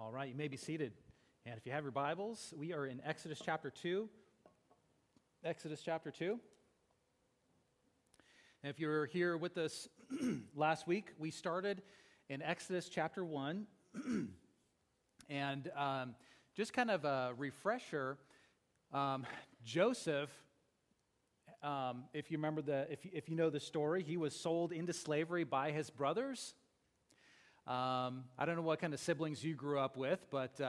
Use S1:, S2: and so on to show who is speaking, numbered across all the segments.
S1: All right, you may be seated. And if you have your Bibles, we are in Exodus chapter 2. Exodus chapter 2. And if you were here with us last week, we started in Exodus chapter 1. And just kind of a refresher, Joseph, if you remember if you know the story, he was sold into slavery by his brothers. I don't know what kind of siblings you grew up with, but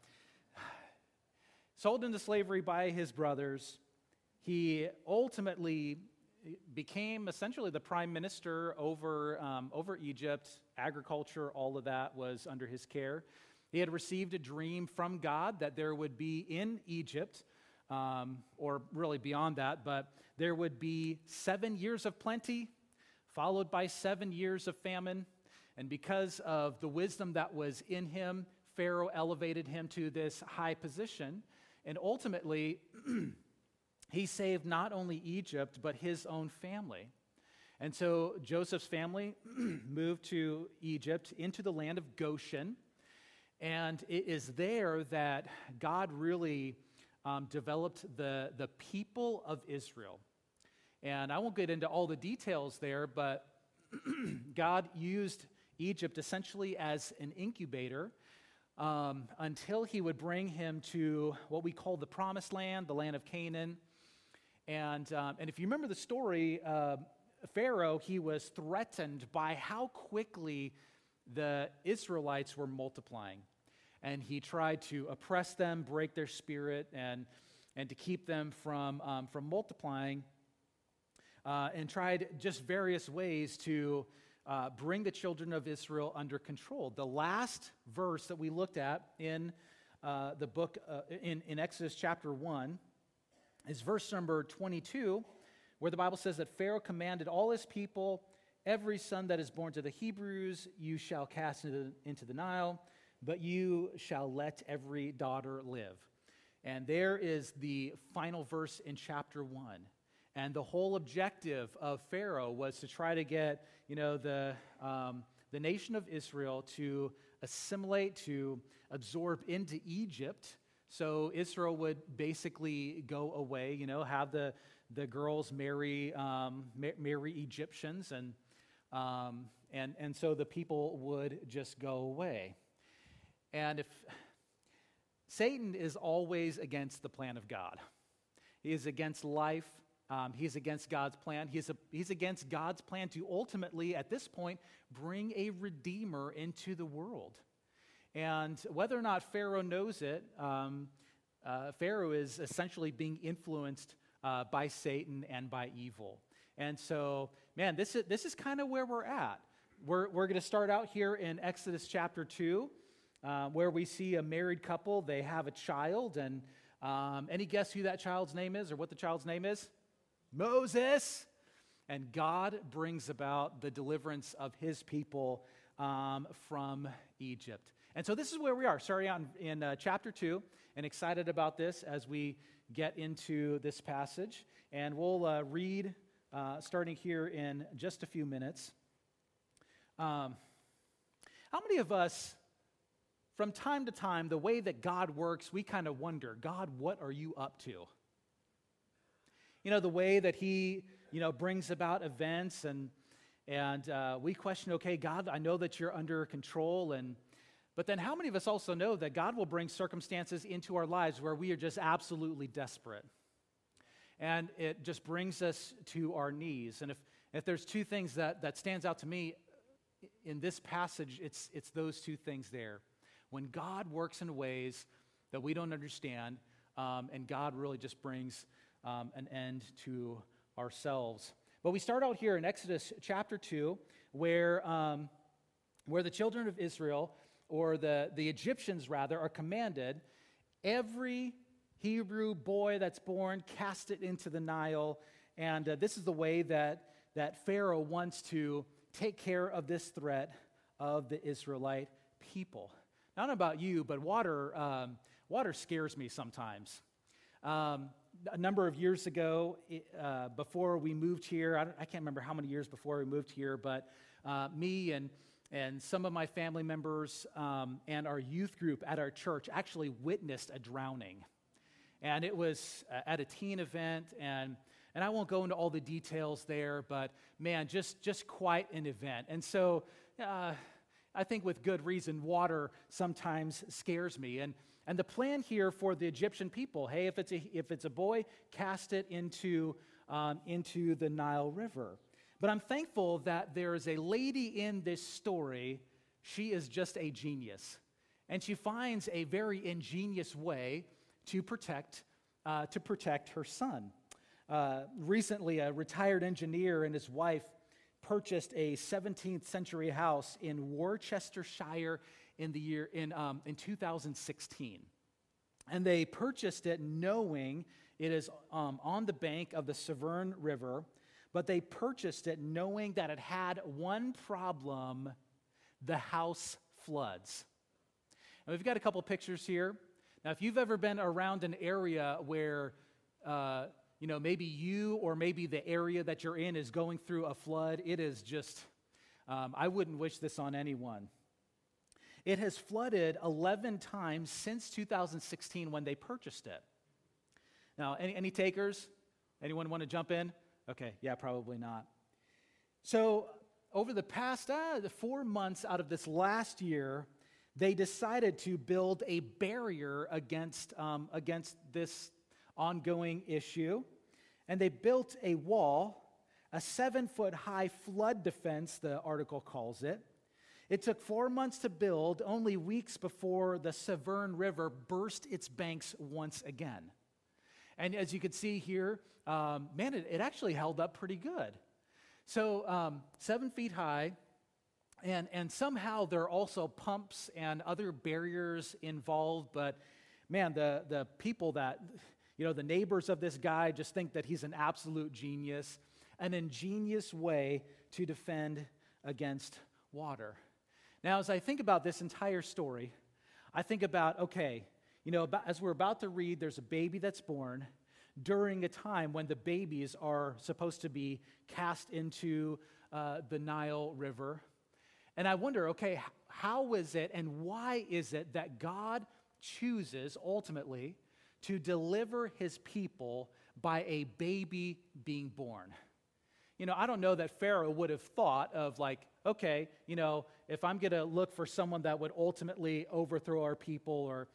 S1: sold into slavery by his brothers. He ultimately became essentially the prime minister over Egypt. Agriculture, all of that was under his care. He had received a dream from God that there would be in Egypt, or really beyond that, but there would be 7 years of plenty, followed by 7 years of famine. And because of the wisdom that was in him, Pharaoh elevated him to this high position. And ultimately, he saved not only Egypt, but his own family. And so Joseph's family moved to Egypt, into the land of Goshen. And it is there that God really developed the people of Israel. And I won't get into all the details there, but God used Egypt essentially as an incubator until he would bring him to what we call the Promised Land, the land of Canaan. And if you remember the story, Pharaoh, he was threatened by how quickly the Israelites were multiplying. And he tried to oppress them, break their spirit, and to keep them from multiplying, and tried just various ways to bring the children of Israel under control. The last verse that we looked at in the book, in Exodus chapter 1, is verse number 22, where the Bible says that Pharaoh commanded all his people, every son that is born to the Hebrews you shall cast into the Nile, but you shall let every daughter live. And there is the final verse in chapter 1. And the whole objective of Pharaoh was to try to get, the nation of Israel to assimilate, to absorb into Egypt. So Israel would basically go away, have the girls marry Egyptians, and so the people would just go away. And if Satan is always against the plan of God, he is against life. He's against God's plan. He's against God's plan to ultimately, at this point, bring a redeemer into the world. And whether or not Pharaoh knows it, Pharaoh is essentially being influenced by Satan and by evil. And so, man, this is kind of where we're at. We're going to start out here in Exodus chapter 2, where we see a married couple. They have a child, and any guess who that child's name is or what the child's name is? Moses. And God brings about the deliverance of his people from Egypt. And so this is where we are, starting out in chapter 2, and excited about this as we get into this passage. And we'll read, starting here in just a few minutes. How many of us, from time to time, the way that God works, we kind of wonder, God, what are you up to? The way that he, brings about events, and we question, okay, God, I know that you're under control, but then how many of us also know that God will bring circumstances into our lives where we are just absolutely desperate? And it just brings us to our knees. And if there's two things that stands out to me in this passage, it's those two things there. When God works in ways that we don't understand, and God really just brings an end to ourselves. But we start out here in Exodus chapter 2, where the children of Israel, or the Egyptians rather, are commanded, every Hebrew boy that's born, cast it into the Nile. And this is the way that Pharaoh wants to take care of this threat of the Israelite people. I don't know about you, but water scares me sometimes. A number of years ago, before we moved here, I can't remember how many years before we moved here, but me and And some of my family members and our youth group at our church actually witnessed a drowning. And it was at a teen event, and I won't go into all the details there, but man, just quite an event. And so I think with good reason, water sometimes scares me. And the plan here for the Egyptian people, hey, if it's a boy, cast it into the Nile River. But I'm thankful that there is a lady in this story. She is just a genius, and she finds a very ingenious way to protect her son. Recently, a retired engineer and his wife purchased a 17th century house in Worcestershire in 2016. And they purchased it knowing it is on the bank of the Severn River, but they purchased it knowing that it had one problem: the house floods. And we've got a couple pictures here. Now, if you've ever been around an area where maybe you or maybe the area that you're in is going through a flood, it is just, I wouldn't wish this on anyone. It has flooded 11 times since 2016 when they purchased it. Now, any takers? Anyone want to jump in? Okay, yeah, probably not. So over the past 4 months out of this last year, they decided to build a barrier against this ongoing issue. And they built a wall, a 7-foot-high flood defense, the article calls it. It took 4 months to build, only weeks before the Severn River burst its banks once again. And as you can see here, it actually held up pretty good. So 7 feet high, and somehow there are also pumps and other barriers involved, but man, the people that, the neighbors of this guy just think that he's an absolute genius, an ingenious way to defend against water. Now, as I think about this entire story, I think about, as we're about to read, there's a baby that's born during a time when the babies are supposed to be cast into the Nile River. And I wonder, how is it and why is it that God chooses ultimately to deliver his people by a baby being born? I don't know that Pharaoh would have thought of if I'm going to look for someone that would ultimately overthrow our people, or,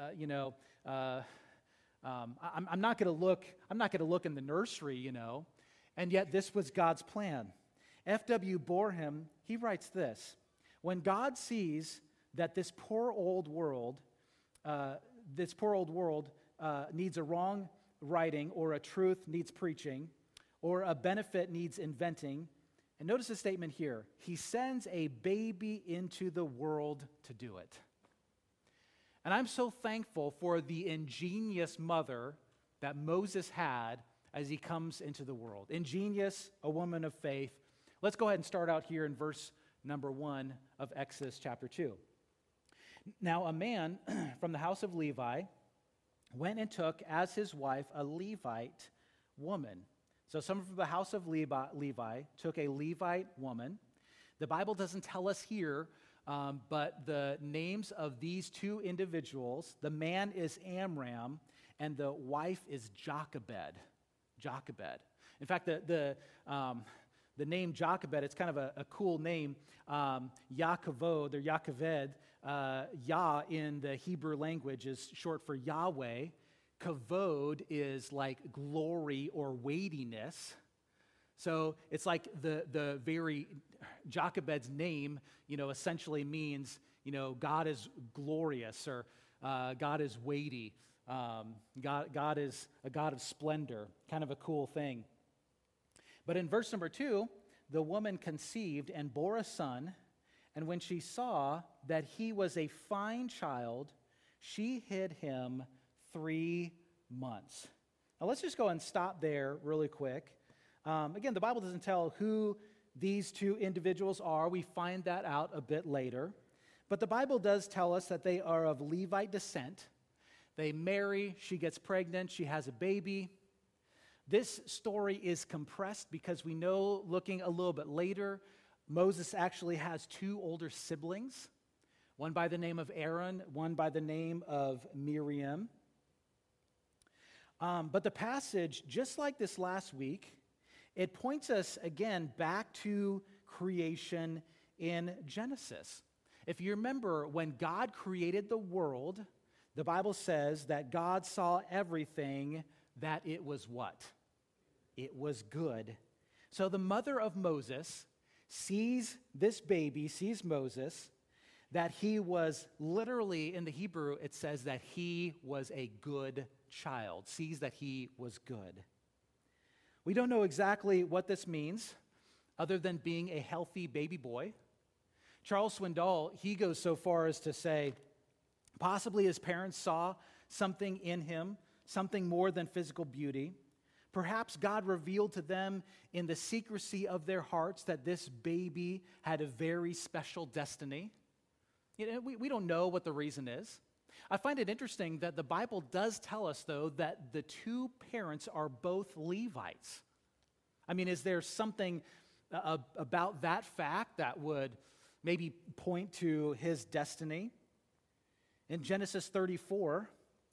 S1: I'm not going to look in the nursery, and yet this was God's plan. F.W. Boreham, he writes this: when God sees that this poor old world needs a wrong writing, or a truth needs preaching, or a benefit needs inventing, and notice the statement here, he sends a baby into the world to do it. And I'm so thankful for the ingenious mother that Moses had as he comes into the world. Ingenious, a woman of faith. Let's go ahead and start out here in verse number 1 of Exodus chapter 2. Now a man from the house of Levi went and took as his wife a Levite woman. So someone from the house of Levi took a Levite woman. The Bible doesn't tell us here, but the names of these two individuals, the man is Amram, and the wife is Jochebed. In fact, the name Jochebed, it's kind of a cool name. Yaakavod, or Yaakaved, Yah in the Hebrew language is short for Yahweh. Kavod is like glory or weightiness. So it's like the very Jochebed's name, essentially means, God is glorious, or God is weighty. God is a God of splendor, kind of a cool thing. But in verse number 2, the woman conceived and bore a son, and when she saw that he was a fine child, she hid him 3 months. Now let's just go and stop there really quick. Again, the Bible doesn't tell who these two individuals are. We find that out a bit later. But the Bible does tell us that they are of Levite descent. They marry, she gets pregnant, she has a baby. This story is compressed because we know, looking a little bit later, Moses actually has two older siblings, one by the name of Aaron, one by the name of Miriam. But the passage, just like this last week, it points us again back to creation in Genesis. If you remember, when God created the world, the Bible says that God saw everything, that it was what? It was good. So the mother of Moses sees this baby, sees Moses, that he was literally, in the Hebrew, it says that he was a good child, sees that he was good. We don't know exactly what this means, other than being a healthy baby boy. Charles Swindoll, he goes so far as to say, possibly his parents saw something in him, something more than physical beauty. Perhaps God revealed to them in the secrecy of their hearts that this baby had a very special destiny. You know, we don't know what the reason is. I find it interesting that the Bible does tell us, though, that the two parents are both Levites. I mean, is there something about that fact that would maybe point to his destiny? In Genesis 34,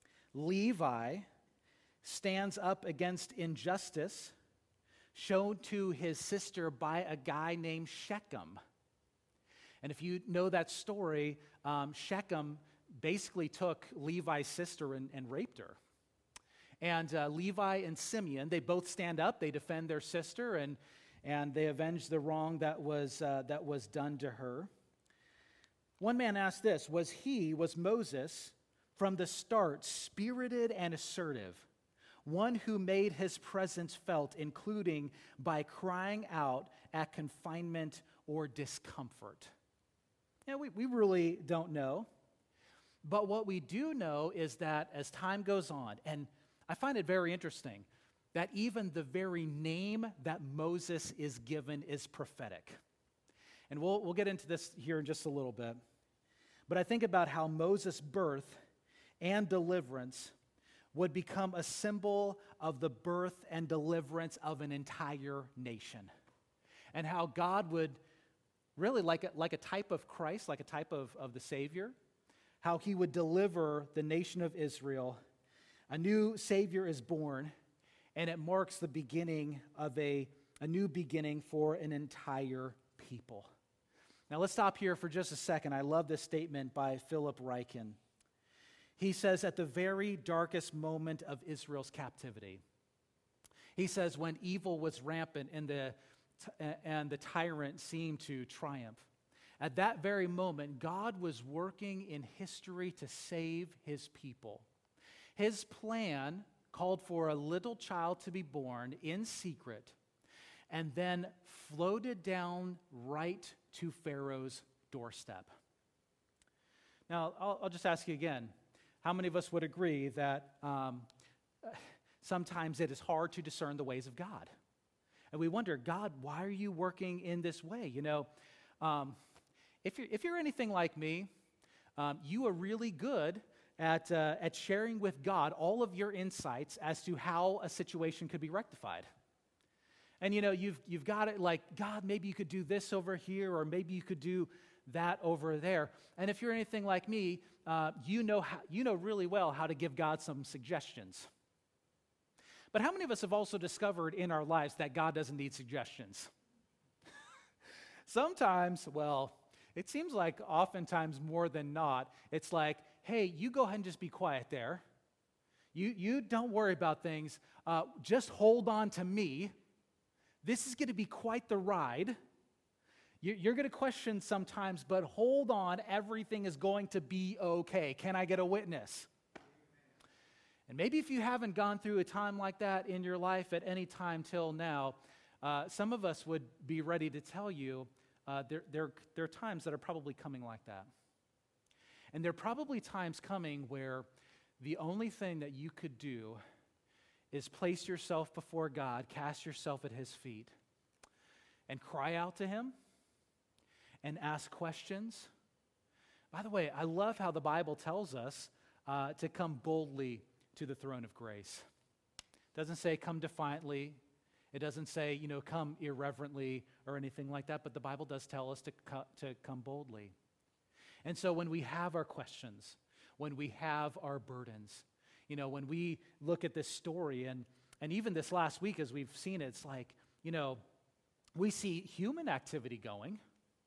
S1: Levi stands up against injustice shown to his sister by a guy named Shechem. And if you know that story, Shechem basically took Levi's sister and raped her. And Levi and Simeon, they both stand up, they defend their sister, and they avenge the wrong that was done to her. One man asked this, was Moses from the start spirited and assertive, one who made his presence felt, including by crying out at confinement or discomfort? You know, we really don't know. But what we do know is that as time goes on, and I find it very interesting, that even the very name that Moses is given is prophetic. And we'll get into this here in just a little bit. But I think about how Moses' birth and deliverance would become a symbol of the birth and deliverance of an entire nation. And how God would really, like a type of Christ, like a type of the Savior, how he would deliver the nation of Israel. A new Savior is born, and it marks the beginning of a new beginning for an entire people. Now let's stop here for just a second. I love this statement by Philip Ryken. He says, at the very darkest moment of Israel's captivity, he says, when evil was rampant and the tyrant seemed to triumph, at that very moment, God was working in history to save his people. His plan called for a little child to be born in secret and then floated down right to Pharaoh's doorstep. Now, I'll just ask you again, how many of us would agree that sometimes it is hard to discern the ways of God? And we wonder, God, why are you working in this way? You know, if you're anything like me, you are really good at sharing with God all of your insights as to how a situation could be rectified. And you know, you've got it like, God, maybe you could do this over here, or maybe you could do that over there. And if you're anything like me, you know really well how to give God some suggestions. But how many of us have also discovered in our lives that God doesn't need suggestions? Sometimes, well, it seems like oftentimes more than not, it's like, hey, you go ahead and just be quiet there. You don't worry about things. Just hold on to me. This is going to be quite the ride. You're going to question sometimes, but hold on, everything is going to be okay. Can I get a witness? And maybe if you haven't gone through a time like that in your life at any time till now, some of us would be ready to tell you there are times that are probably coming like that. And there are probably times coming where the only thing that you could do is place yourself before God, cast yourself at his feet, and cry out to him and ask questions. By the way, I love how the Bible tells us to come boldly to the throne of grace. It doesn't say come defiantly. It doesn't say, come irreverently or anything like that, but the Bible does tell us to come boldly. And so when we have our questions, when we have our burdens, when we look at this story, and even this last week as we've seen it, it's like, we see human activity going.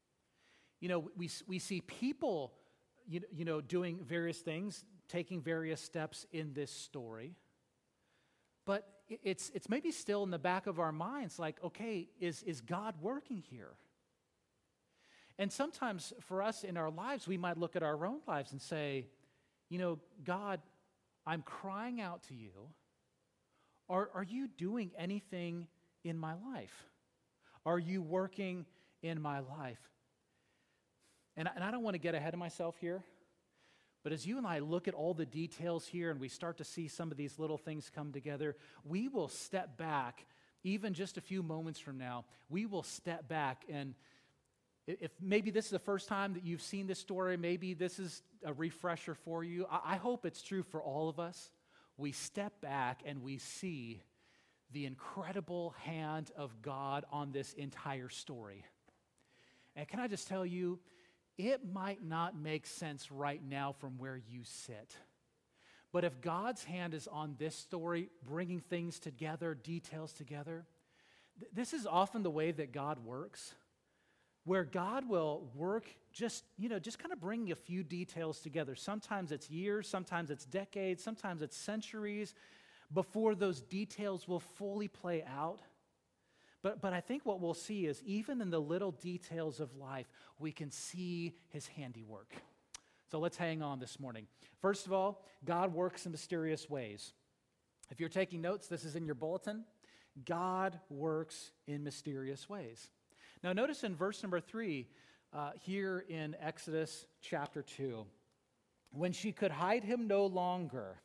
S1: We see people, doing various things, taking various steps in this story. But it's maybe still in the back of our minds, like, okay, is God working here? And sometimes for us in our lives, we might look at our own lives and say, God, I'm crying out to you. Are you doing anything in my life? Are you working in my life? And I don't want to get ahead of myself here, but as you and I look at all the details here and we start to see some of these little things come together, we will step back, even just a few moments from now, we will step back, and if maybe this is the first time that you've seen this story, maybe this is a refresher for you. I hope it's true for all of us. We step back and we see the incredible hand of God on this entire story. And can I just tell you, it might not make sense right now from where you sit. But if God's hand is on this story, bringing things together, details together, this is often the way that God works, where God will work just kind of bringing a few details together. Sometimes it's years, sometimes it's decades, sometimes it's centuries before those details will fully play out. But I think what we'll see is even in the little details of life, we can see his handiwork. So let's hang on this morning. First of all, God works in mysterious ways. If you're taking notes, this is in your bulletin. God works in mysterious ways. Now notice in verse number 3, here in Exodus chapter 2, when she could hide him no longer,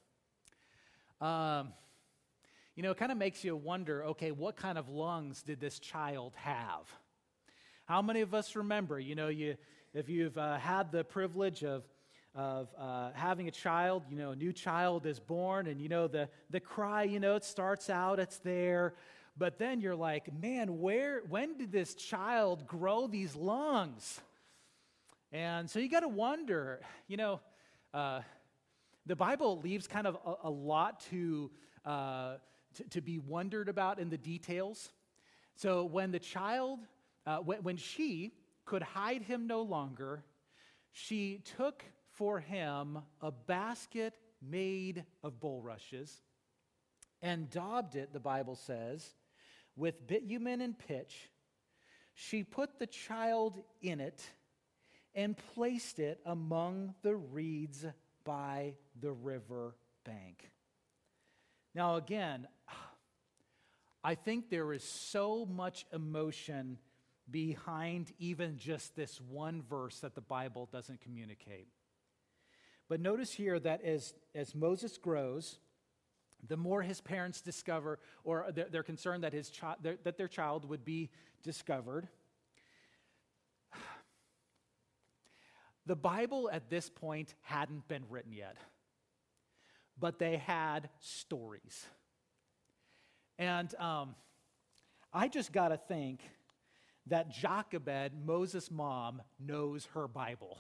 S1: it kind of makes you wonder, okay, what kind of lungs did this child have? How many of us remember, if you've had the privilege of having a child, a new child is born, and the cry, it starts out, it's there, but then you're like, man, when did this child grow these lungs? And so you got to wonder, the Bible leaves kind of a lot to be wondered about in the details. So when the child, when she could hide him no longer, she took for him a basket made of bulrushes and daubed it, the Bible says, with bitumen and pitch. She put the child in it and placed it among the reeds by the river bank. Now again, I think there is so much emotion behind even just this one verse that the Bible doesn't communicate. But notice here that as Moses grows, the more his parents discover, or they're concerned that that their child would be discovered. The Bible at this point hadn't been written yet, but they had stories. And I just got to think that Jochebed, Moses' mom, knows her Bible.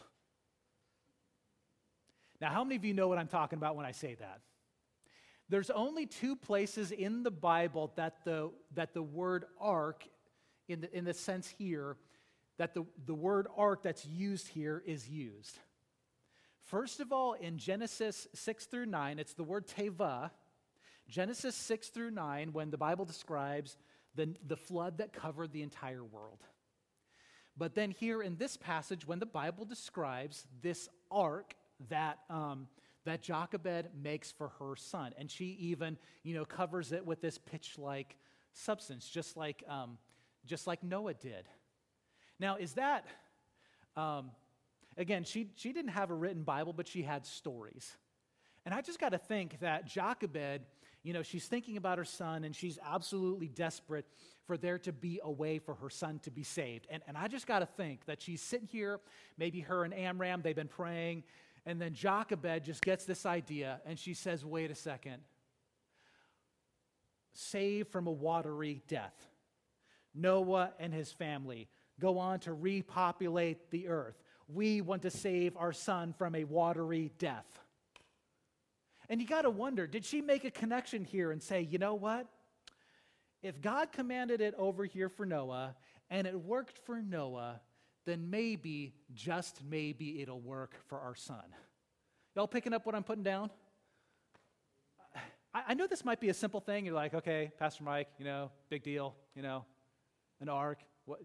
S1: Now, how many of you know what I'm talking about when I say that? There's only two places in the Bible that the word ark, in the sense here, that the word ark that's used here is used. First of all, in Genesis 6 through 9, it's the word teva. Genesis 6 through 9, when the Bible describes the flood that covered the entire world. But then here in this passage, when the Bible describes this ark that Jochebed makes for her son, and she even, covers it with this pitch-like substance, just like Noah did. Now, is that, again, she didn't have a written Bible, but she had stories. And I just got to think that Jochebed, she's thinking about her son, and she's absolutely desperate for there to be a way for her son to be saved. And I just got to think that she's sitting here, maybe her and Amram, they've been praying, and then Jochebed just gets this idea, and she says, wait a second. saved from a watery death. Noah and his family go on to repopulate the earth. We want to save our son from a watery death. And you got to wonder, did she make a connection here and say, you know what? If God commanded it over here for Noah and it worked for Noah, then maybe, just maybe, it'll work for our son. Y'all picking up what I'm putting down? I know this might be a simple thing. You're like, okay, Pastor Mike, big deal, an ark.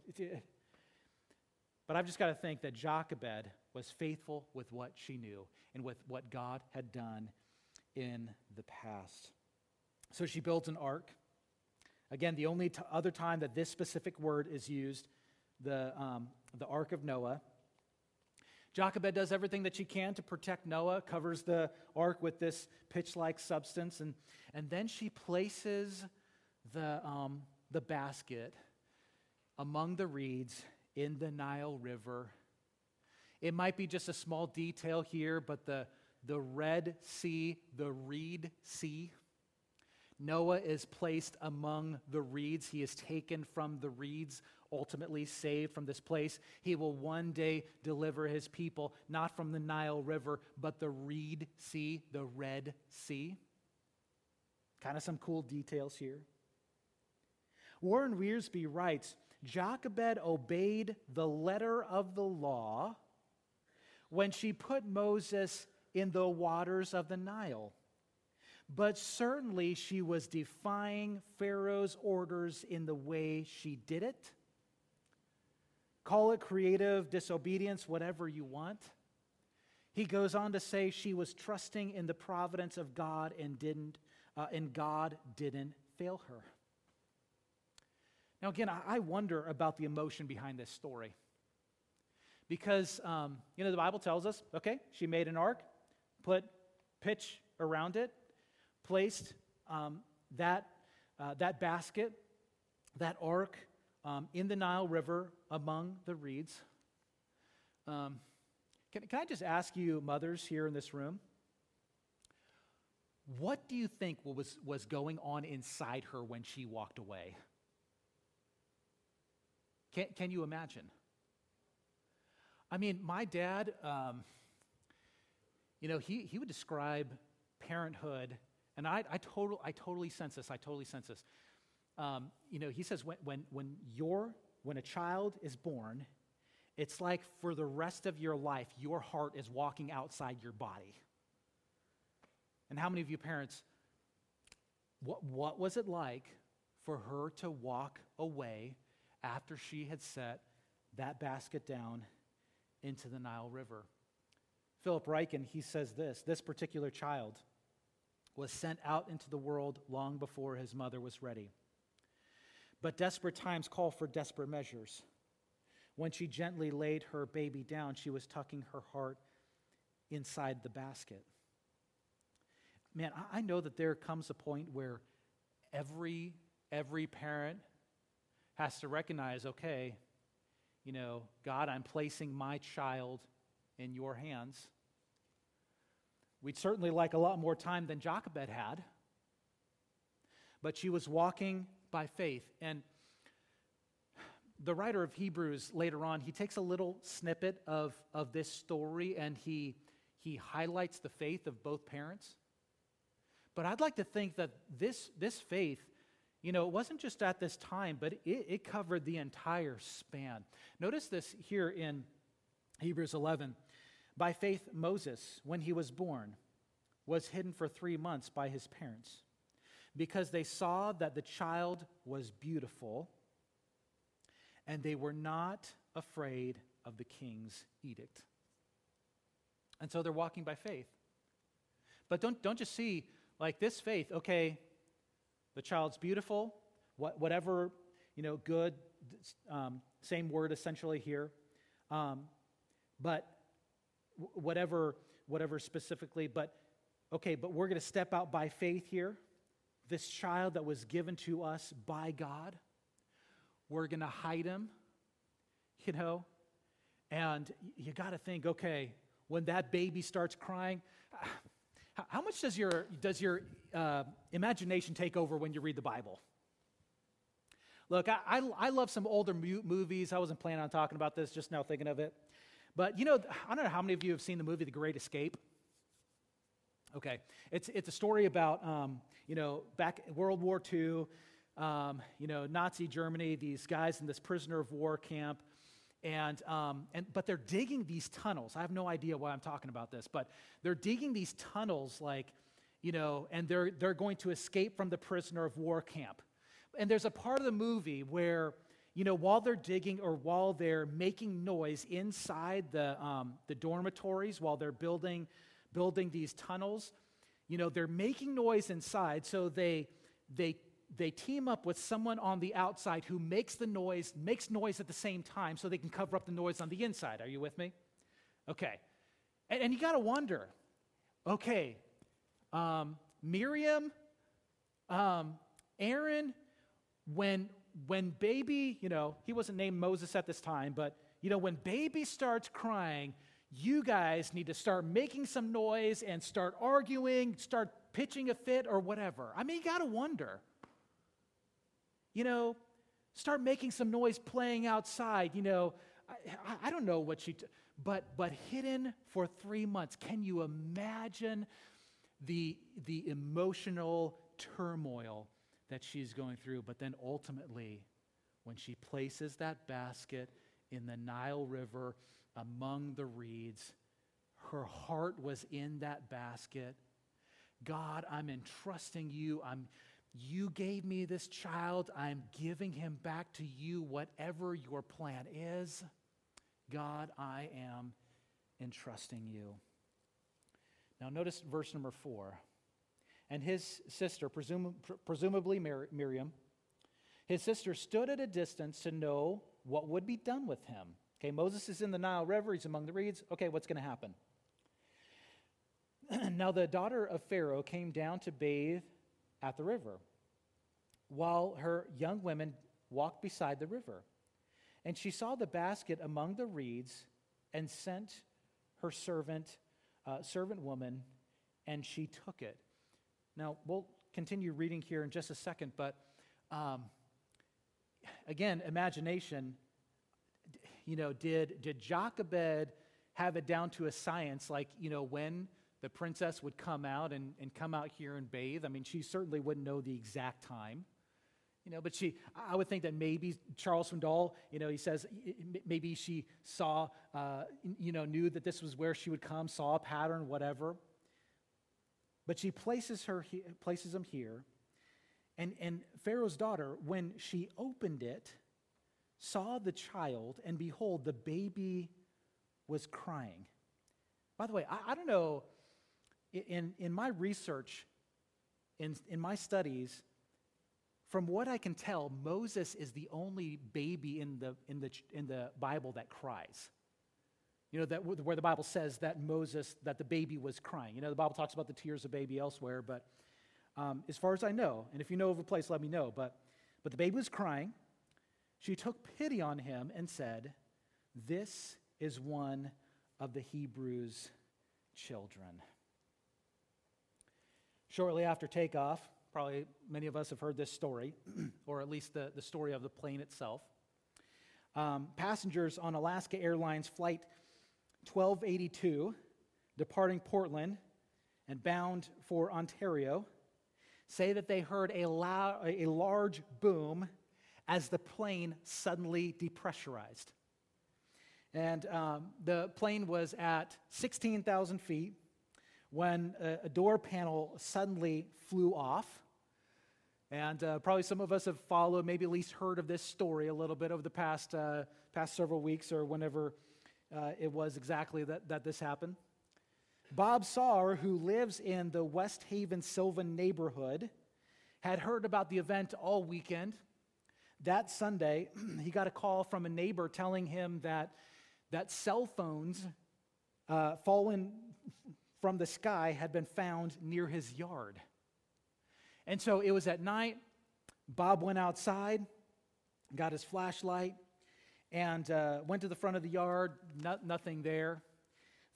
S1: But I've just got to think that Jochebed was faithful with what she knew and with what God had done in the past. So she builds an ark. Again, the only other time that this specific word is used, the Ark of Noah. Jochebed does everything that she can to protect Noah, covers the ark with this pitch-like substance, and then she places the basket among the reeds in the Nile River. It might be just a small detail here, but the Red Sea, the Reed Sea, Noah is placed among the reeds. He is taken from the reeds, ultimately saved from this place. He will one day deliver his people, not from the Nile River, but the Reed Sea, the Red Sea. Kind of some cool details here. Warren Wiersbe writes, Jochebed obeyed the letter of the law when she put Moses in the waters of the Nile. But certainly she was defying Pharaoh's orders in the way she did it. Call it creative disobedience, whatever you want. He goes on to say she was trusting in the providence of God and God didn't fail her. Now again, I wonder about the emotion behind this story. Because, the Bible tells us, okay, she made an ark, put pitch around it, placed that basket, that ark, in the Nile River among the reeds. Can I just ask you, mothers here in this room, what do you think was going on inside her when she walked away? Can you imagine? I mean, my dad, he would describe parenthood. And I totally sense this. He says when a child is born, it's like for the rest of your life, your heart is walking outside your body. And how many of you parents, what was it like for her to walk away after she had set that basket down into the Nile River? Philip Ryken, he says this particular child was sent out into the world long before his mother was ready. But desperate times call for desperate measures. When she gently laid her baby down, she was tucking her heart inside the basket. Man, I know that there comes a point where every parent has to recognize, okay, God, I'm placing my child in your hands. We'd certainly like a lot more time than Jochebed had, but she was walking by faith. And the writer of Hebrews later on, he takes a little snippet of this story and he highlights the faith of both parents. But I'd like to think that this faith, it wasn't just at this time, but it covered the entire span. Notice this here in Hebrews 11. By faith, Moses, when he was born, was hidden for 3 months by his parents because they saw that the child was beautiful and they were not afraid of the king's edict. And so they're walking by faith. But don't just see like this faith, okay, the child's beautiful, whatever, good, same word essentially here, but whatever specifically, but we're going to step out by faith here. This child that was given to us by God, we're going to hide him, and you got to think, okay, when that baby starts crying, How much does your imagination take over when you read the Bible? Look, I love some older movies. I wasn't planning on talking about this, just now thinking of it. But, I don't know how many of you have seen the movie The Great Escape. Okay, it's a story about, back in World War II, Nazi Germany, these guys in this prisoner of war camp, but they're digging these tunnels. I have no idea why I'm talking about this, but they're digging these tunnels and they're going to escape from the prisoner of war camp. And there's a part of the movie where, while they're digging or while they're making noise inside the dormitories, while they're building these tunnels, they're making noise inside, so they team up with someone on the outside who makes noise at the same time so they can cover up the noise on the inside. Are you with me? Okay. And you got to wonder, okay, Miriam, Aaron, when baby, he wasn't named Moses at this time, but, when baby starts crying, you guys need to start making some noise and start arguing, start pitching a fit or whatever. I mean, you got to wonder. Start making some noise playing outside. I don't know what but hidden for 3 months. Can you imagine the emotional turmoil that she's going through? But then ultimately, when she places that basket in the Nile River among the reeds, her heart was in that basket. God, I'm entrusting you. You gave me this child. I'm giving him back to you, whatever your plan is. God, I am entrusting you. Now notice verse number 4. And his sister, presumably Miriam, his sister stood at a distance to know what would be done with him. Okay, Moses is in the Nile River. He's among the reeds. Okay, what's going to happen? Now the daughter of Pharaoh came down to bathe at the river, while her young women walked beside the river. And she saw the basket among the reeds and sent her servant woman, and she took it. Now, we'll continue reading here in just a second, but again, imagination, did Jochebed have it down to a science, when the princess would come out and come out here and bathe? I mean, she certainly wouldn't know the exact time, but I would think that maybe Charles Swindoll, he says maybe she saw, knew that this was where she would come, saw a pattern, whatever. But she places them here, and Pharaoh's daughter, when she opened it, saw the child, and behold, the baby was crying. By the way, I don't know, in my research, in my studies, from what I can tell, Moses is the only baby in the Bible that cries. Where the Bible says that the baby was crying. The Bible talks about the tears of baby elsewhere, but as far as I know, and if you know of a place, let me know, but the baby was crying. She took pity on him and said, "This is one of the Hebrews' children." Shortly after takeoff, probably many of us have heard this story, or at least the story of the plane itself. Passengers on Alaska Airlines Flight 1282, departing Portland and bound for Ontario, say that they heard a large boom as the plane suddenly depressurized. And the plane was at 16,000 feet when a door panel suddenly flew off. And probably some of us have followed, maybe at least heard of this story a little bit over the past several weeks or whenever it was exactly that this happened. Bob Saar, who lives in the West Haven Sylvan neighborhood, had heard about the event all weekend. That Sunday, he got a call from a neighbor telling him that cell phones fallen from the sky had been found near his yard. And so it was at night. Bob went outside, got his flashlight, and went to the front of the yard. Nothing there.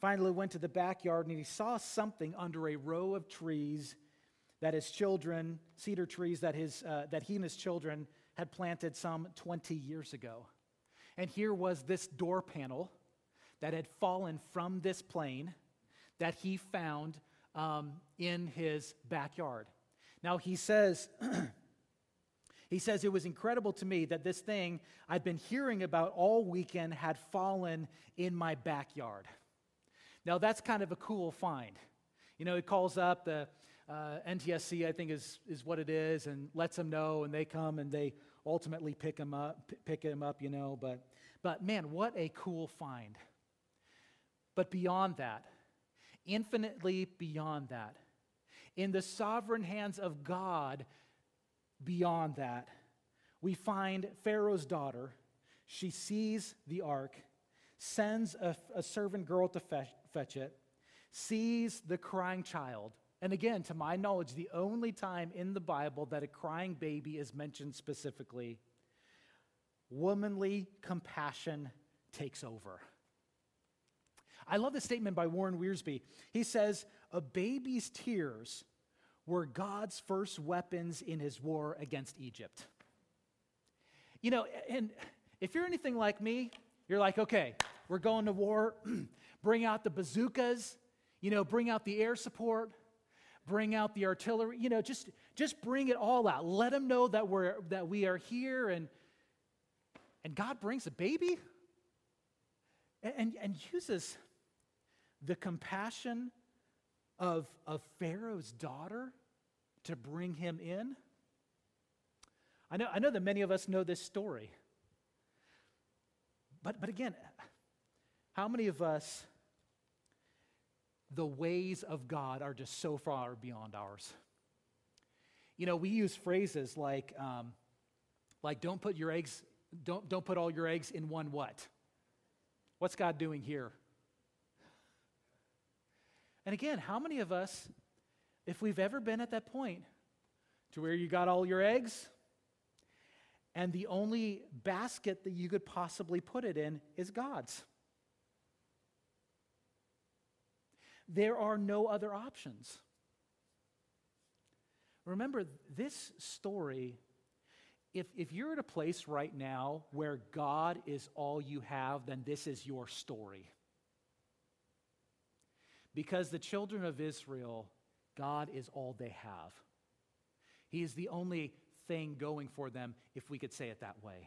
S1: finally went to the backyard, and he saw something under a row of trees that his children, cedar trees that he and his children had planted some 20 years ago. And here was this door panel that had fallen from this plane that he found in his backyard. Now he says, it was incredible to me that this thing I'd been hearing about all weekend had fallen in my backyard. Now that's kind of a cool find. You know, he calls up the NTSC, I think is what it is, and lets them know, and they come and they ultimately pick him up, you know. But man, what a cool find. But beyond that, infinitely beyond that, in the sovereign hands of God, beyond that, we find Pharaoh's daughter. She sees the ark, sends a servant girl to fetch it, sees the crying child. And again, to my knowledge, the only time in the Bible that a crying baby is mentioned specifically, womanly compassion takes over. I love this statement by Warren Wiersbe. He says, "A baby's tears were God's first weapons in his war against Egypt." You know, and if you're anything like me, you're like, okay, we're going to war, bring out the bazookas, you know, bring out the air support, bring out the artillery, you know, just bring it all out. Let them know that we are here, and God brings a baby and uses the compassion of Pharaoh's daughter to bring him in. I know that many of us know this story. But again, how many of us, the ways of God are just so far beyond ours? You know, we use phrases like don't put all your eggs in one what? What's God doing here? And again, how many of us, if we've ever been at that point to where you got all your eggs and the only basket that you could possibly put it in is God's? There are no other options. Remember, this story, if you're at a place right now where God is all you have, then this is your story. Because the children of Israel, God is all they have. He is the only thing going for them, if we could say it that way.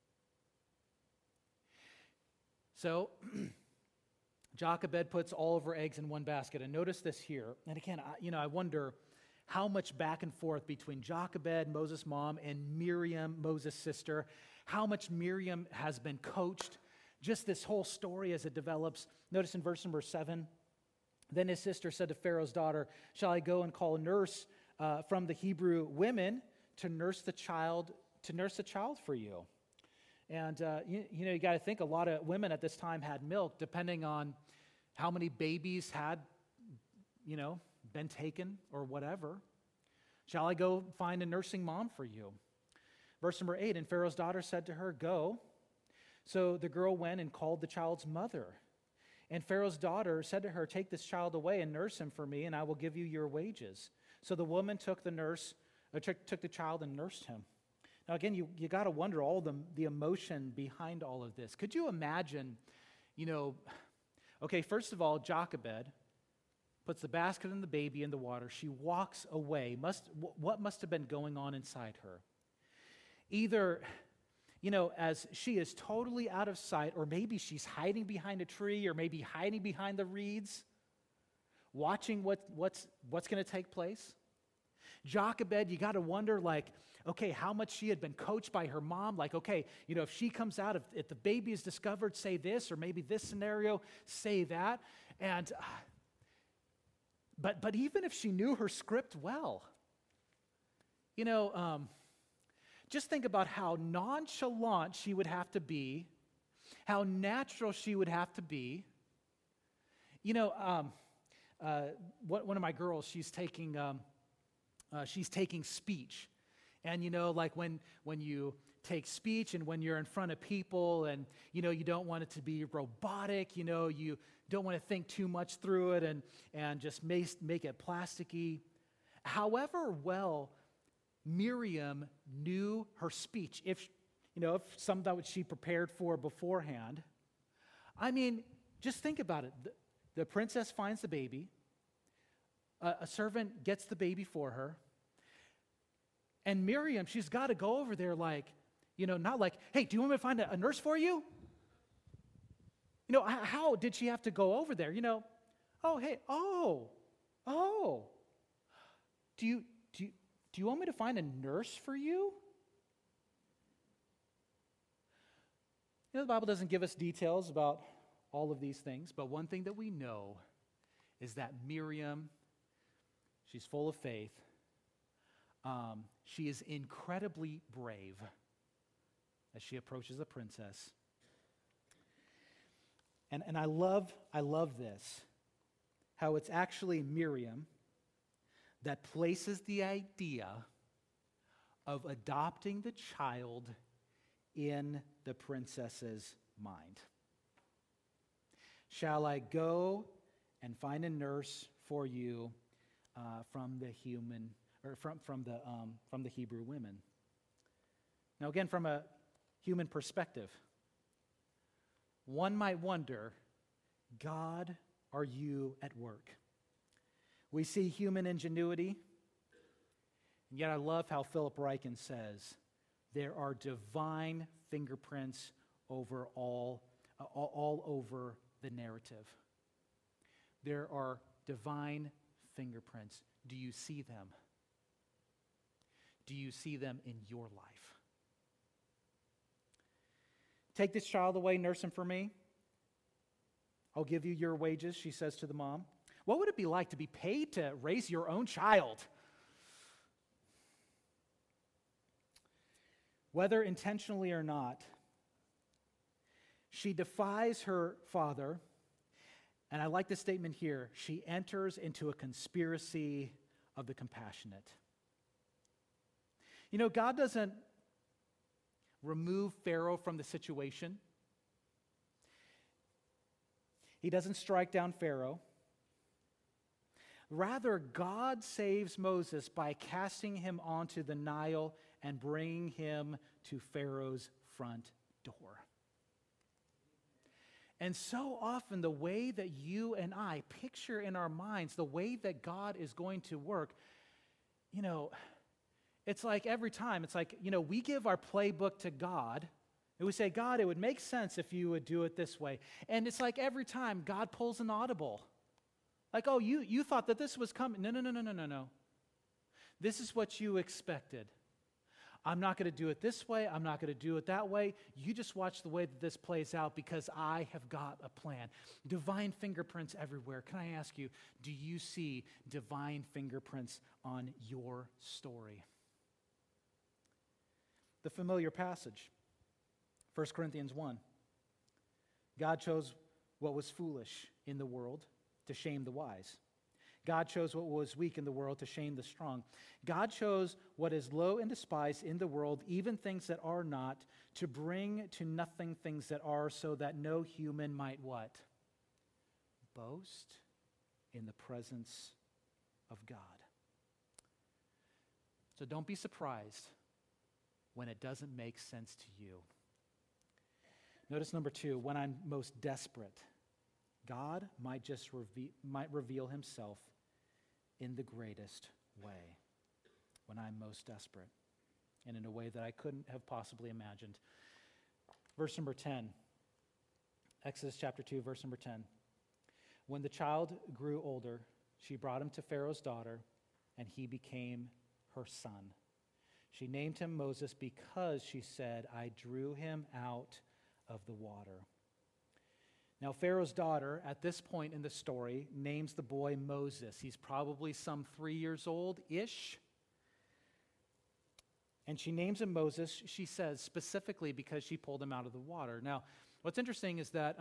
S1: So, Jochebed puts all of her eggs in one basket. And notice this here. And again, I wonder how much back and forth between Jochebed, Moses' mom, and Miriam, Moses' sister, how much Miriam has been coached. Just this whole story as it develops. Notice in verse number 7, then his sister said to Pharaoh's daughter, "Shall I go and call a nurse from the Hebrew women to nurse the child for you?" And you got to think a lot of women at this time had milk, depending on how many babies had, been taken or whatever. "Shall I go find a nursing mom for you?" Verse number 8, and Pharaoh's daughter said to her, "Go." So the girl went and called the child's mother. And Pharaoh's daughter said to her, "Take this child away and nurse him for me, and I will give you your wages." So the woman took the child and nursed him. Now again, you got to wonder all the emotion behind all of this. Could you imagine, okay, first of all, Jochebed puts the basket and the baby in the water. She walks away. What must have been going on inside her? Either, as she is totally out of sight, or maybe she's hiding behind a tree, or maybe hiding behind the reeds, watching what's going to take place. Jochebed, you got to wonder, okay, how much she had been coached by her mom. Okay, if she comes out, if the baby is discovered, say this, or maybe this scenario, say that. And but even if she knew her script well, just think about how nonchalant she would have to be, how natural she would have to be. One of my girls, she's taking speech. And when you take speech, and when you're in front of people and, you don't want it to be robotic, you don't want to think too much through it and just make it plasticky. However well Miriam knew her speech, if some that she prepared for beforehand, I mean, just think about it. The princess finds the baby. A servant gets the baby for her. And Miriam, she's got to go over there like, not like, hey, do you want me to find a nurse for you? How did she have to go over there? Oh, hey, oh. Do you want me to find a nurse for you? The Bible doesn't give us details about all of these things, but one thing that we know is that Miriam, she's full of faith. She is incredibly brave as she approaches the princess. And I love this, how it's actually Miriam that places the idea of adopting the child in the princess's mind. Shall I go and find a nurse for you from the Hebrew women? Now, again, from a human perspective, one might wonder, God, are you at work? We see human ingenuity, and yet I love how Philip Ryken says, there are divine fingerprints over all over the narrative. There are divine fingerprints. Do you see them? Do you see them in your life? Take this child away, nurse him for me. I'll give you your wages, she says to the mom. What would it be like to be paid to raise your own child? Whether intentionally or not, she defies her father, and I like the statement here, she enters into a conspiracy of the compassionate. God doesn't remove Pharaoh from the situation. He doesn't strike down Pharaoh. Rather, God saves Moses by casting him onto the Nile and bringing him to Pharaoh's front door. And so often, the way that you and I picture in our minds the way that God is going to work, it's like every time, we give our playbook to God, and we say, God, it would make sense if you would do it this way. And it's like every time, God pulls an audible. Like, oh, you thought that this was coming. No. This is what you expected. I'm not going to do it this way. I'm not going to do it that way. You just watch the way that this plays out because I have got a plan. Divine fingerprints everywhere. Can I ask you, do you see divine fingerprints on your story? The familiar passage, 1 Corinthians 1. God chose what was foolish in the world to shame the wise. God chose what was weak in the world to shame the strong. God chose what is low and despised in the world, even things that are not, to bring to nothing things that are, so that no human might what? Boast in the presence of God. So don't be surprised when it doesn't make sense to you. Notice number 2, when I'm most desperate, God might reveal himself in the greatest way when I'm most desperate and in a way that I couldn't have possibly imagined. Verse number 10, Exodus chapter 2, verse number 10. When the child grew older, she brought him to Pharaoh's daughter, and he became her son. She named him Moses because, she said, I drew him out of the water. Now, Pharaoh's daughter, at this point in the story, names the boy Moses. He's probably some 3 years old-ish. And she names him Moses, she says, specifically because she pulled him out of the water. Now, what's interesting is that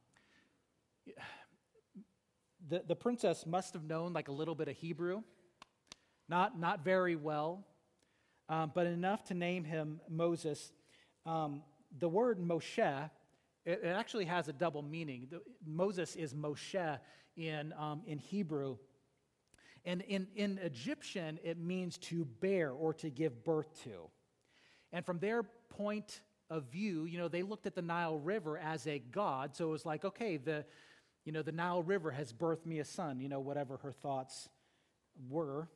S1: the princess must have known like a little bit of Hebrew. Not very well, but enough to name him Moses. the word Moshe, it actually has a double meaning. Moses is Moshe in Hebrew. And in Egyptian, it means to bear or to give birth to. And from their point of view, they looked at the Nile River as a god. So it was like, okay, the Nile River has birthed me a son, whatever her thoughts were.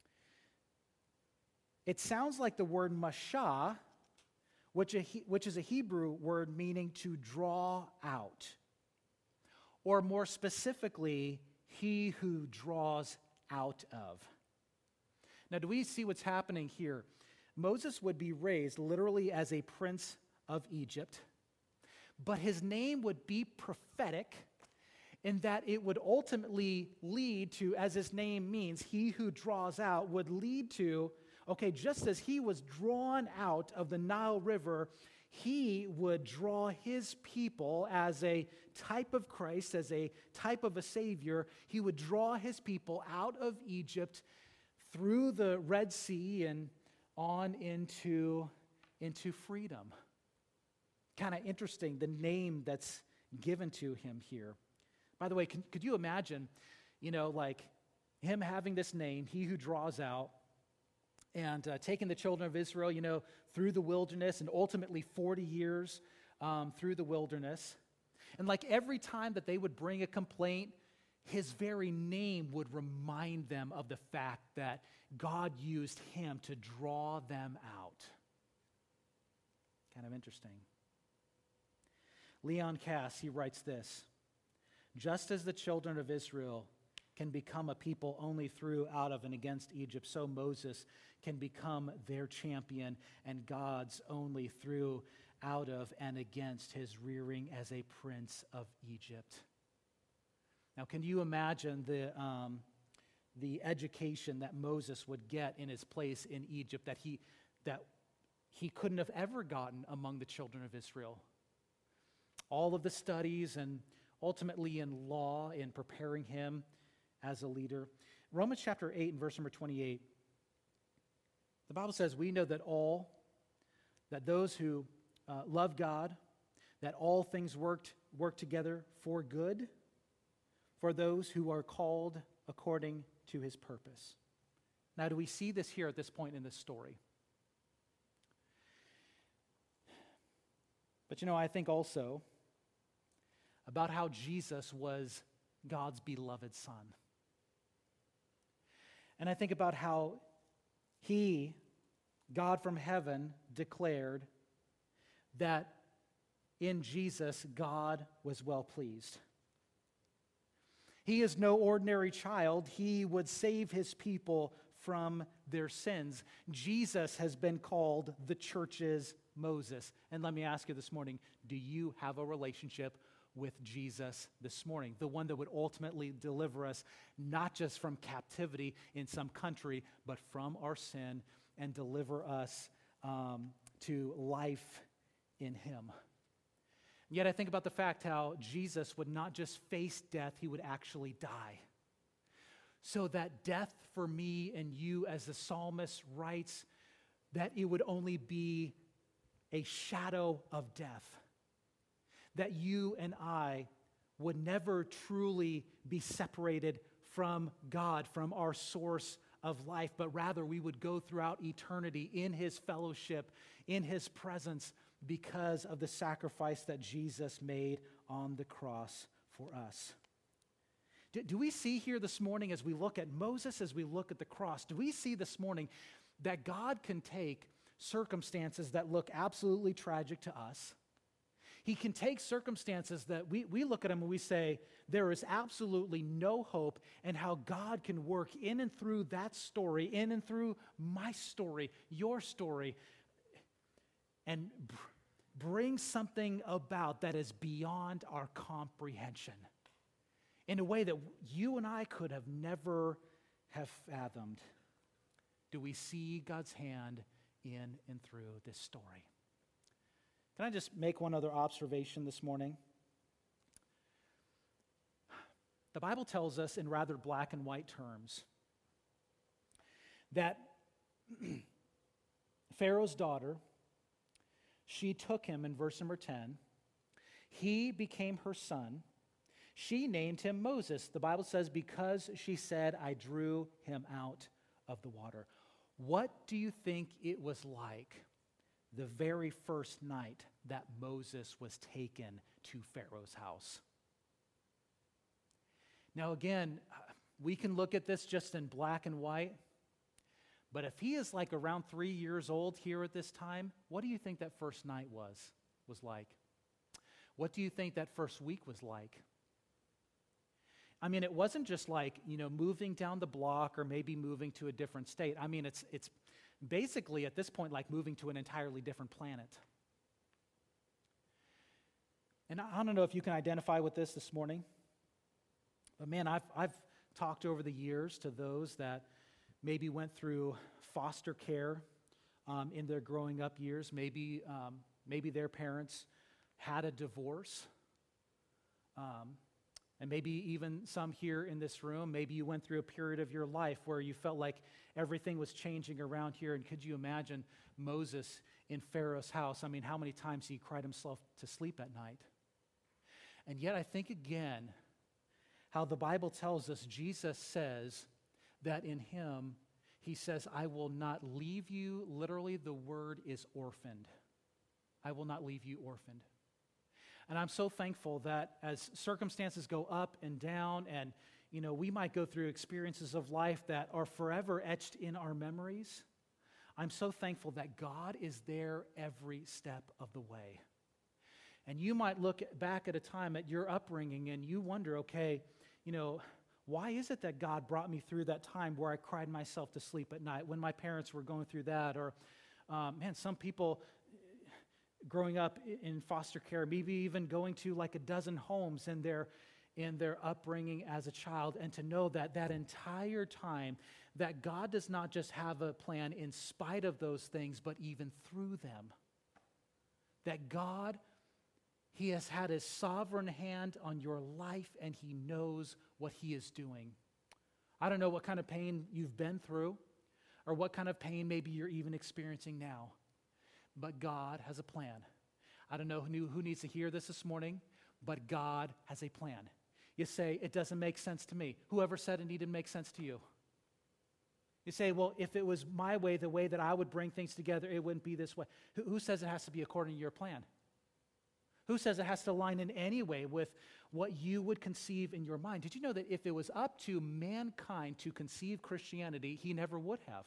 S1: It sounds like the word mashah, which is a Hebrew word meaning to draw out. Or more specifically, he who draws out of. Now, do we see what's happening here? Moses would be raised literally as a prince of Egypt, but his name would be prophetic in that it would ultimately lead to, as his name means, he who draws out, would lead to, okay, just as he was drawn out of the Nile River, he would draw his people as a type of Christ, as a type of a Savior. He would draw his people out of Egypt through the Red Sea and on into freedom. Kind of interesting, the name that's given to him here. By the way, could you imagine, like him having this name, he who draws out, and taking the children of Israel, through the wilderness, and ultimately 40 years through the wilderness. And like every time that they would bring a complaint, his very name would remind them of the fact that God used him to draw them out. Kind of interesting. Leon Cass, he writes this: just as the children of Israel can become a people only through, out of, and against Egypt, so Moses can become their champion and God's only through, out of, and against his rearing as a prince of Egypt. Now, can you imagine the education that Moses would get in his place in Egypt that he couldn't have ever gotten among the children of Israel? All of the studies and ultimately in law, in preparing him as a leader. Romans chapter 8 and verse number 28, the Bible says, we know that those who love God, that all things work together for good for those who are called according to his purpose. Now, do we see this here at this point in this story? But I think also about how Jesus was God's beloved Son. And I think about how he, God from heaven, declared that in Jesus, God was well pleased. He is no ordinary child. He would save his people from their sins. Jesus has been called the church's Moses. And let me ask you this morning, do you have a relationship with Jesus this morning? The one that would ultimately deliver us not just from captivity in some country, but from our sin and deliver us to life in him. Yet I think about the fact how Jesus would not just face death, he would actually die. So that death for me and you, as the psalmist writes, that it would only be a shadow of death. That you and I would never truly be separated from God, from our source of life, but rather we would go throughout eternity in his fellowship, in his presence, because of the sacrifice that Jesus made on the cross for us. Do we see here this morning, as we look at Moses, as we look at the cross, do we see this morning that God can take circumstances that look absolutely tragic to us? He can take circumstances that we look at them and we say, there is absolutely no hope, and how God can work in and through that story, in and through my story, your story, and bring something about that is beyond our comprehension in a way that you and I could have never have fathomed. Do we see God's hand in and through this story? Can I just make one other observation this morning? The Bible tells us in rather black and white terms that Pharaoh's daughter, She took him in verse number 10. He became her son. She named him Moses. The Bible says, because she said, I drew him out of the water. What do you think it was like the very first night that Moses was taken to Pharaoh's house? Now again, we can look at this just in black and white, but if he is like around 3 years old here at this time, what do you think that first night was like? What do you think that first week was like? I mean, it wasn't just like, moving down the block or maybe moving to a different state. I mean, it's basically at this point like moving to an entirely different planet. And I don't know if you can identify with this morning, but man, I've talked over the years to those that maybe went through foster care in their growing up years. Maybe their parents had a divorce. And maybe even some here in this room, maybe you went through a period of your life where you felt like everything was changing around here. And could you imagine Moses in Pharaoh's house? I mean, how many times he cried himself to sleep at night? And yet I think again, how the Bible tells us, Jesus says that in him, he says, I will not leave you. Literally, the word is orphaned. I will not leave you orphaned. And I'm so thankful that as circumstances go up and down, and we might go through experiences of life that are forever etched in our memories, I'm so thankful that God is there every step of the way. And you might look back at a time at your upbringing and you wonder, okay, why is it that God brought me through that time where I cried myself to sleep at night when my parents were going through that? Or, some people growing up in foster care, maybe even going to like a dozen homes in their upbringing as a child, and to know that entire time that God does not just have a plan in spite of those things, but even through them. That God, he has had his sovereign hand on your life, and he knows what he is doing. I don't know what kind of pain you've been through, or what kind of pain maybe you're even experiencing now. But God has a plan. I don't know who needs to hear this morning, but God has a plan. You say, it doesn't make sense to me. Whoever said it needed to make sense to you? You say, well, if it was my way, the way that I would bring things together, it wouldn't be this way. Who says it has to be according to your plan? Who says it has to align in any way with what you would conceive in your mind? Did you know that if it was up to mankind to conceive Christianity, he never would have?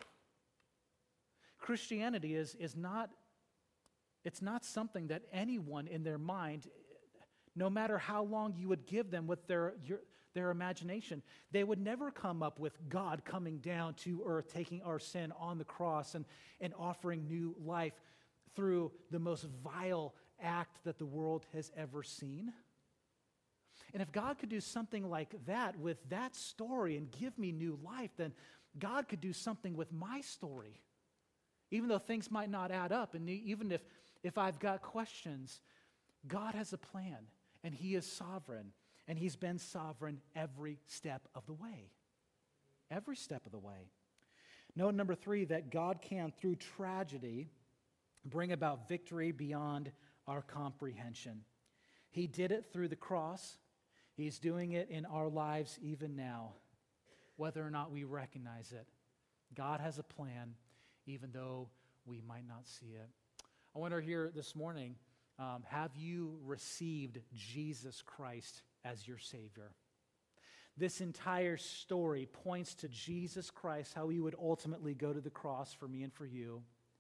S1: Christianity is not something that anyone in their mind, no matter how long you would give them with their imagination, they would never come up with God coming down to earth, taking our sin on the cross and offering new life through the most vile act that the world has ever seen. And if God could do something like that with that story and give me new life, then God could do something with my story. Even though things might not add up, and even if I've got questions, God has a plan, and he is sovereign, and he's been sovereign every step of the way. Every step of the way. Note number 3, that God can, through tragedy, bring about victory beyond our comprehension. He did it through the cross. He's doing it in our lives even now, whether or not we recognize it. God has a plan, even though we might not see it. I wonder here this morning, have you received Jesus Christ as your Savior? This entire story points to Jesus Christ, how he would ultimately go to the cross for me and for you,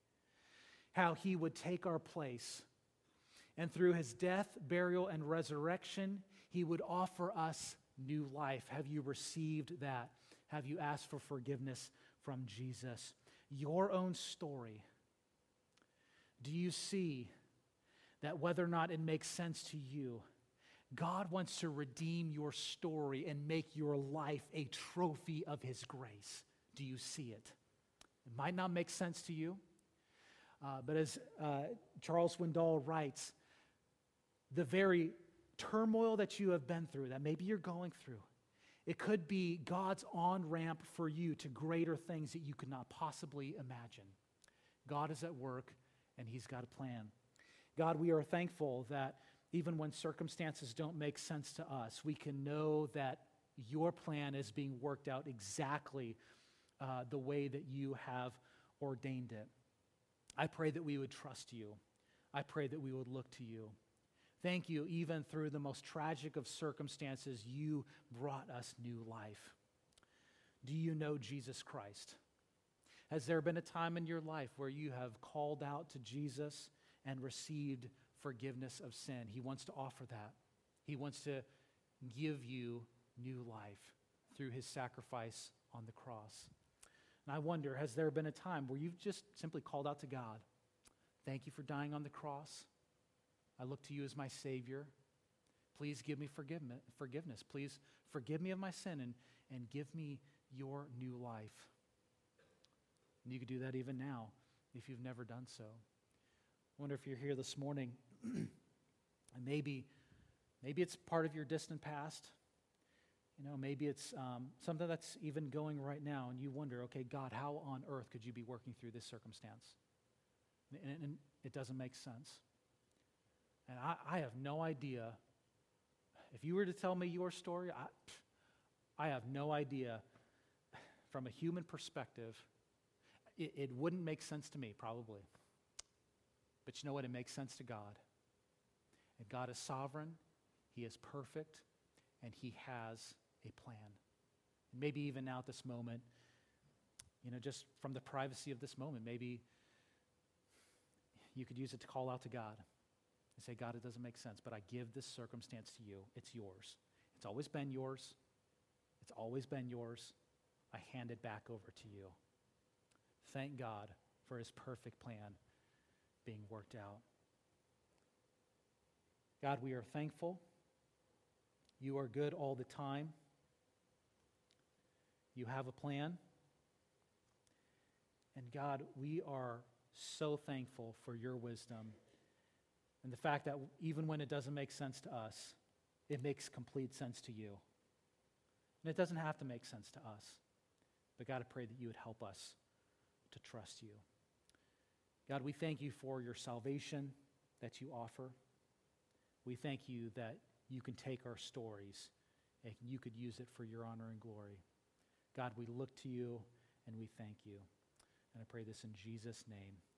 S1: how he would take our place, and through his death, burial, and resurrection, he would offer us new life. Have you received that? Have you asked for forgiveness from Jesus? Your own story. Do you see that whether or not it makes sense to you, God wants to redeem your story and make your life a trophy of his grace? Do you see it? It might not make sense to you, but as Charles Swindoll writes, the very turmoil that you have been through, that maybe you're going through, it could be God's on-ramp for you to greater things that you could not possibly imagine. God is at work, and He's got a plan. God, we are thankful that even when circumstances don't make sense to us, we can know that your plan is being worked out exactly the way that you have ordained it. I pray that we would trust you. I pray that we would look to you. Thank you, even through the most tragic of circumstances, you brought us new life. Do you know Jesus Christ? Has there been a time in your life where you have called out to Jesus and received forgiveness of sin? He wants to offer that. He wants to give you new life through his sacrifice on the cross. And I wonder, has there been a time where you've just simply called out to God? Thank you for dying on the cross. I look to you as my Savior. Please give me forgiveness. Please forgive me of my sin and give me your new life. And you could do that even now if you've never done so. I wonder if you're here this morning and maybe it's part of your distant past. You know, maybe it's something that's even going right now, and you wonder, okay, God, how on earth could you be working through this circumstance? And it doesn't make sense. And I have no idea. If you were to tell me your story, I have no idea. From a human perspective, it wouldn't make sense to me, probably. But you know what? It makes sense to God. And God is sovereign, He is perfect, and He has a plan. And maybe even now at this moment, you know, just from the privacy of this moment, maybe you could use it to call out to God and say, God, it doesn't make sense, but I give this circumstance to you. It's yours. It's always been yours. It's always been yours. I hand it back over to you. Thank God for His perfect plan being worked out. God, we are thankful. You are good all the time. You have a plan. And God, we are so thankful for your wisdom and the fact that even when it doesn't make sense to us, it makes complete sense to you. And it doesn't have to make sense to us. But God, I pray that you would help us to trust you. God, we thank you for your salvation that you offer. We thank you that you can take our stories and you could use it for your honor and glory. God, we look to you and we thank you. And I pray this in Jesus' name.